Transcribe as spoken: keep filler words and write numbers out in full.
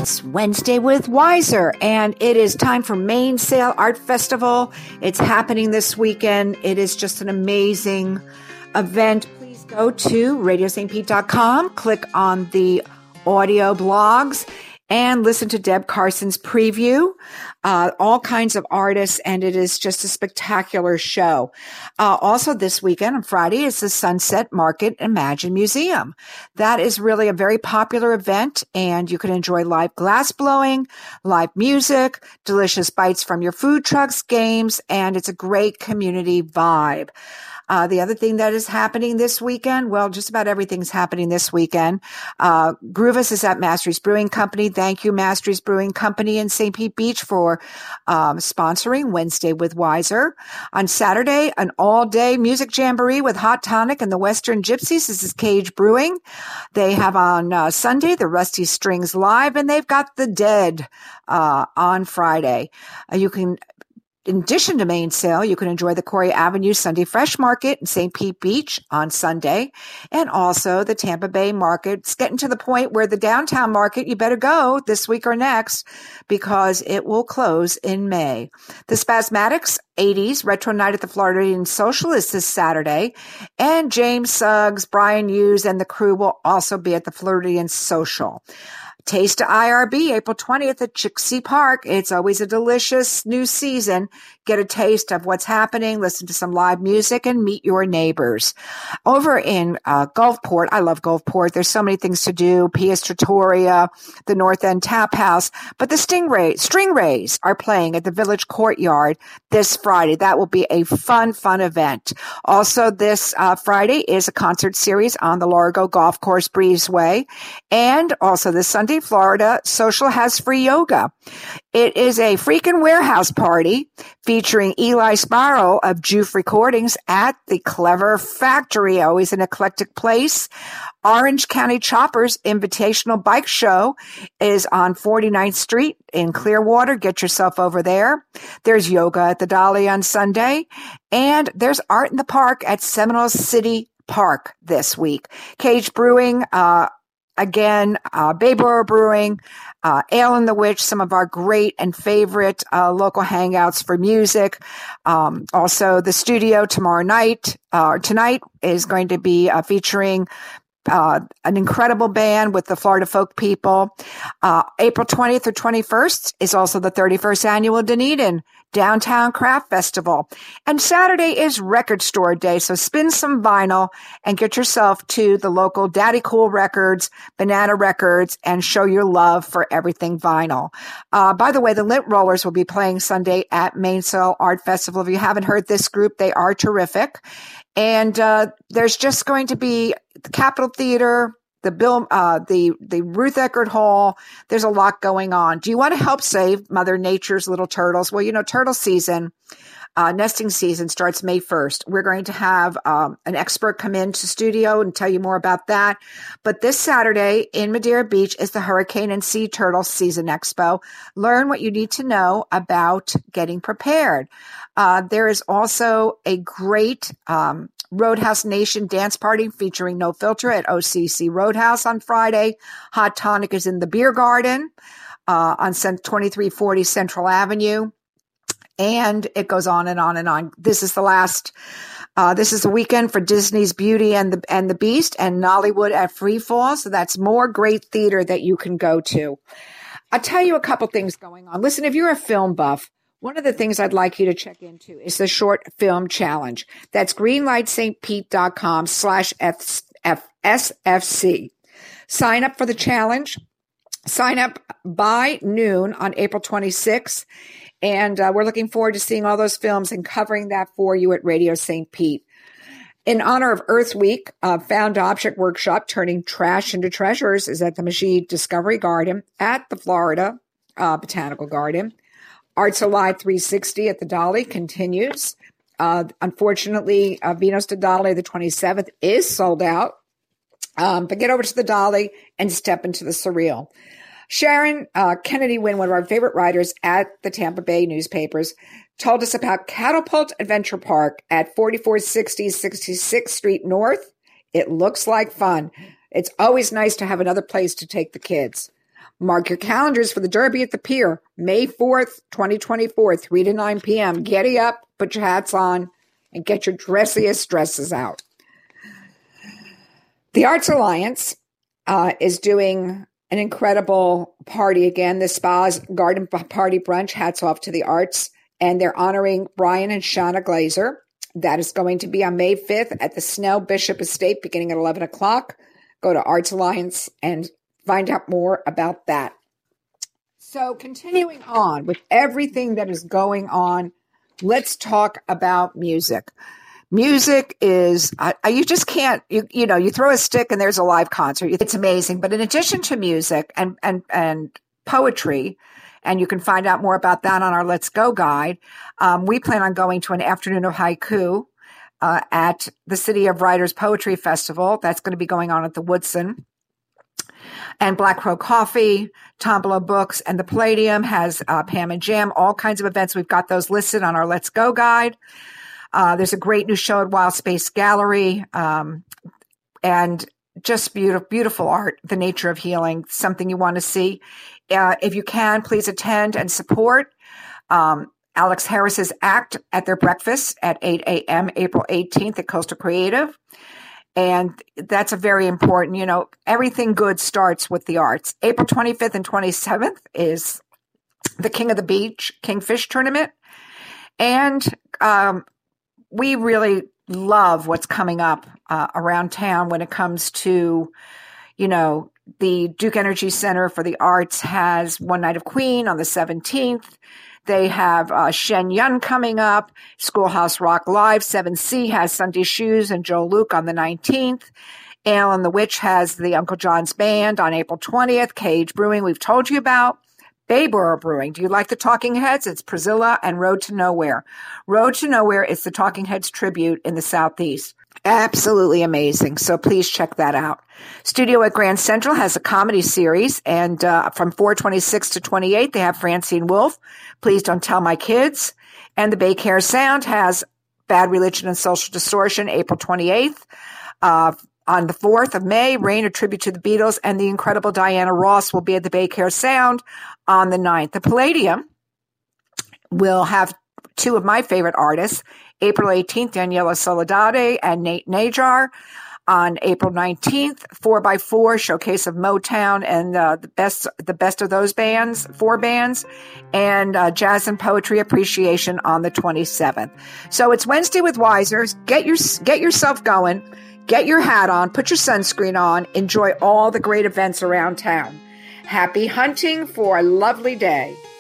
It's Wednesday with Wiser, and it is time for Mainsail Art Festival. It's happening this weekend. It is just an amazing event. Please go to radio st pete dot com, click on the audio blogs, and listen to Deb Carson's preview. Uh, all kinds of artists, and it is just a spectacular show. Uh, also this weekend on Friday is the Sunset Market Imagine Museum. That is really a very popular event, and you can enjoy live glass blowing, live music, delicious bites from your food trucks, games, and it's a great community vibe. Uh, the other thing that is happening this weekend, well, just about everything's happening this weekend. Uh, Groovis is at Mastery's Brewing Company. Thank you, Mastery's Brewing Company in Saint Pete Beach, for um, sponsoring Wednesday with Wiser. On Saturday, an all-day music jamboree with Hot Tonic and the Western Gypsies. This is Cage Brewing. They have on uh, Sunday the Rusty Strings Live, and they've got The Dead uh, on Friday. Uh, you can In addition to Mainsail, you can enjoy the Corey Avenue Sunday Fresh Market in Saint Pete Beach on Sunday, and also the Tampa Bay Market. It's getting to the point where the downtown market, you better go this week or next, because it will close in May. The Spasmatics eighties Retro Night at the Floridian Social is this Saturday, and James Suggs, Brian Hughes, and the crew will also be at the Floridian Social. Taste of I R B, April twentieth at Chixie Park. It's always a delicious new season. Get a taste of what's happening, listen to some live music, and meet your neighbors. Over in uh, Gulfport, I love Gulfport. There's so many things to do. Pia's Trattoria, the North End Tap House. But the Stingray, Stringrays are playing at the Village Courtyard this Friday. That will be a fun, fun event. Also, this uh, Friday is a concert series on the Largo Golf Course Breezeway. And also this Sunday, Florida Social has free yoga. It is a freaking warehouse party featuring Eli Spiral of Joof Recordings at the Clever Factory, always an eclectic place. Orange County Choppers Invitational Bike Show is on forty-ninth Street in Clearwater. Get yourself over there. There's yoga at the Dolly on Sunday, and there's art in the park at Seminole City Park this week. Cage Brewing, uh, Again, uh, Bay Borough Brewing, uh, Ale and the Witch, some of our great and favorite uh, local hangouts for music. Um, also, the studio tomorrow night, uh, tonight is going to be uh, featuring Uh, an incredible band with the Florida Folk People. Uh, April twentieth or twenty-first is also the thirty-first annual Dunedin Downtown Craft Festival. And Saturday is Record Store Day, so spin some vinyl and get yourself to the local Daddy Cool Records, Banana Records, and show your love for everything vinyl. Uh, by the way, the Lint Rollers will be playing Sunday at Mainsail Art Festival. If you haven't heard this group, they are terrific. And uh, there's just going to be the Capitol Theater, the Bill, uh, the the Ruth Eckerd Hall. There's a lot going on. Do you want to help save Mother Nature's little turtles? Well, you know, turtle season, uh, nesting season starts May first. We're going to have um, an expert come into studio and tell you more about that. But this Saturday in Madeira Beach is the Hurricane and Sea Turtle Season Expo. Learn what you need to know about getting prepared. Uh, there is also a great um, Roadhouse Nation dance party featuring No Filter at O C C Roadhouse on Friday. Hot Tonic is in the Beer Garden uh, on twenty-three forty Central Avenue. And it goes on and on and on. This is the last, uh, this is the weekend for Disney's Beauty and the and the Beast and Nollywood at Free Fall. So that's more great theater that you can go to. I'll tell you a couple things going on. Listen, if you're a film buff, one of the things I'd like you to check into is the Short Film Challenge. That's greenlightstpete.com slash S F C. Sign up for the challenge. Sign up by noon on April twenty-sixth. And uh, we're looking forward to seeing all those films and covering that for you at Radio Saint Pete. In honor of Earth Week, uh, Found Object Workshop Turning Trash into Treasures is at the Majid Discovery Garden at the Florida uh, Botanical Garden. Arts Alive three sixty at the Dolly continues. Uh, unfortunately, uh, Vinos de Dolly, the twenty-seventh, is sold out. Um, but get over to the Dolly and step into the surreal. Sharon uh, Kennedy Wynn, one of our favorite writers at the Tampa Bay newspapers, told us about Catapult Adventure Park at forty-four sixty sixty-sixth Street North. It looks like fun. It's always nice to have another place to take the kids. Mark your calendars for the Derby at the Pier, May fourth, twenty twenty-four, three to nine p.m. Giddy up, put your hats on, and get your dressiest dresses out. The Arts Alliance uh, is doing an incredible party again. The Spa's Garden Party Brunch, hats off to the arts. And they're honoring Brian and Shauna Glazer. That is going to be on May fifth at the Snell Bishop Estate beginning at eleven o'clock. Go to Arts Alliance and find out more about that. So continuing on with everything that is going on, let's talk about music. Music is, uh, you just can't, you, you know, you throw a stick and there's a live concert. It's amazing. But in addition to music and, and, and poetry, and you can find out more about that on our Let's Go guide, um, we plan on going to an afternoon of haiku uh, at the City of Writers Poetry Festival. That's going to be going on at the Woodson. And Black Crow Coffee, Tombolo Books, and the Palladium has uh, Pam and Jam, all kinds of events. We've got those listed on our Let's Go guide. Uh, there's a great new show at Wild Space Gallery, um, and just beautiful, beautiful art, The Nature of Healing, something you want to see. Uh, if you can, please attend and support um, Alex Harris's act at their breakfast at eight a.m. April eighteenth at Coastal Creative. And that's a very important, you know, everything good starts with the arts. April twenty-fifth and twenty-seventh is the King of the Beach Kingfish Tournament. And um, we really love what's coming up uh, around town when it comes to, you know, the Duke Energy Center for the Arts has One Night of Queen on the seventeenth. They have uh, Shen Yun coming up. Schoolhouse Rock Live. seven C has Sunday Shoes and Joe Luke on the nineteenth. Ale and the Witch has the Uncle John's Band on April twentieth. Cage Brewing, we've told you about. Bayboro Brewing. Do you like the Talking Heads? It's Priscilla and Road to Nowhere. Road to Nowhere is the Talking Heads tribute in the Southeast. Absolutely amazing. So please check that out. Studio at Grand Central has a comedy series, and uh, from four twenty-six to twenty-eight, they have Francine Wolf, Please Don't Tell My Kids. And the Bay Care Sound has Bad Religion and Social Distortion, April twenty-eighth. Uh, on the fourth of May, Rain, a tribute to the Beatles, and the incredible Diana Ross will be at the Bay Care Sound on the ninth. The Palladium will have two of my favorite artists, April eighteenth, Daniela Soledade and Nate Najar. On April nineteenth, four by four, showcase of Motown and uh, the best the best of those bands, four bands, and uh, Jazz and Poetry Appreciation on the twenty-seventh. So it's Wednesday with Wisers. Get your get yourself going. Get your hat on. Put your sunscreen on. Enjoy all the great events around town. Happy hunting for a lovely day.